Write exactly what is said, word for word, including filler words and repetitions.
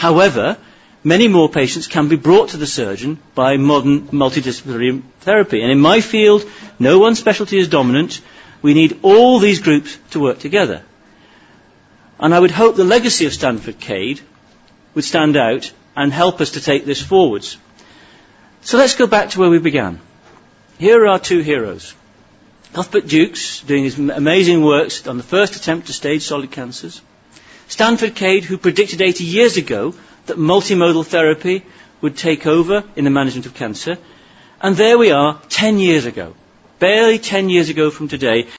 However, many more patients can be brought to the surgeon by modern multidisciplinary therapy. And in my field, no one specialty is dominant. We need all these groups to work together. And I would hope the legacy of Stanford Cade would stand out and help us to take this forwards. So let's go back to where we began. Here are our two heroes. Cuthbert Dukes, doing his amazing works on the first attempt to stage solid cancers. Stanford Cade, who predicted eighty years ago that multimodal therapy would take over in the management of cancer. And there we are, ten years ago, barely ten years ago from today,